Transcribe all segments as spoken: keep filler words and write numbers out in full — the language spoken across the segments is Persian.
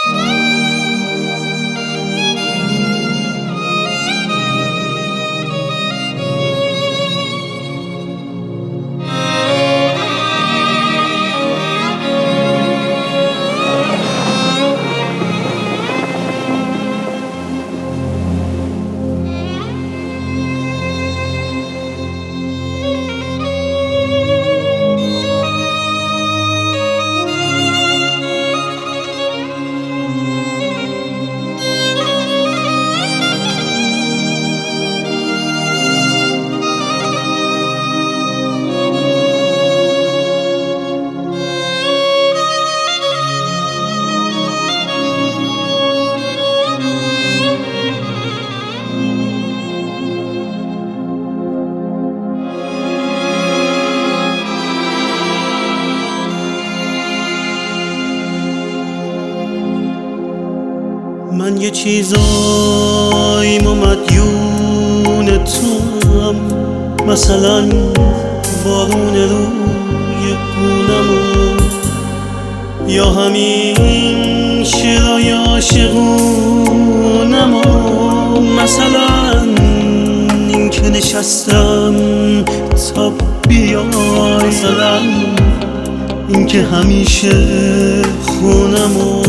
من یه چیزاییم و مدیون توام، مثلا بارون روی گونمو، یا همین شعرهای عاشقونمو، مثلا این که نشستم تا بیای، مثلا این که همیشه خونمو.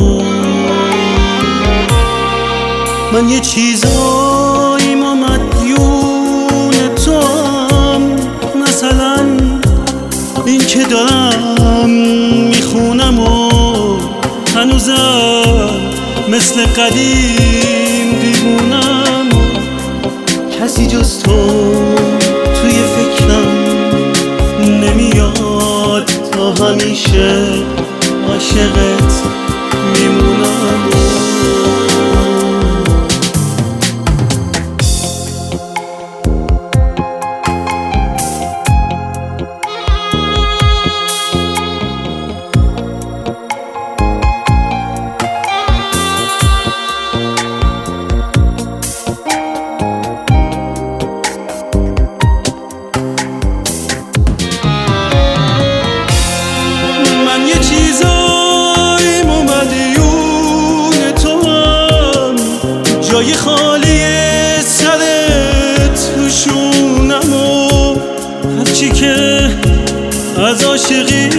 من یه چیزاییم و مدیون توام، مثلا این که دارم میخونم و هنوزم مثل قدیم دیوونم و کسی جز تو توی فکرم نمیاد، تا همیشه عاشقت میمونم. جای خالی سرت روشونم و هرچی که از عاشقی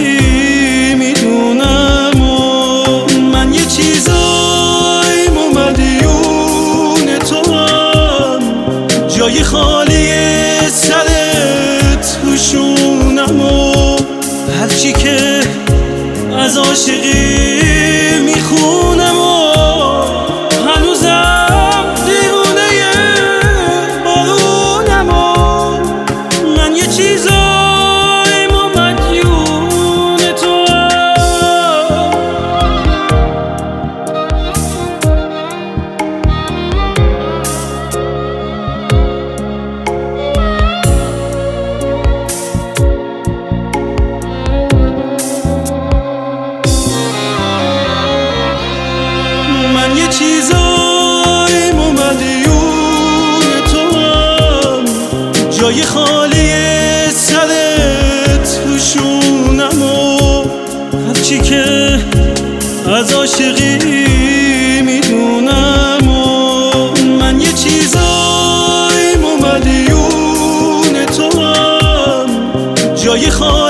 میدونم و من یه چیزاییم و مدیون توام، جای خالی سرت روشونم و هرچی که از عاشقی میخونم و چیزاییم و مدیون توام، جای خالی سرت روشونم و هرچی که از عاشقی میدونم و من یه چیزاییم و مدیون توام، جای خالی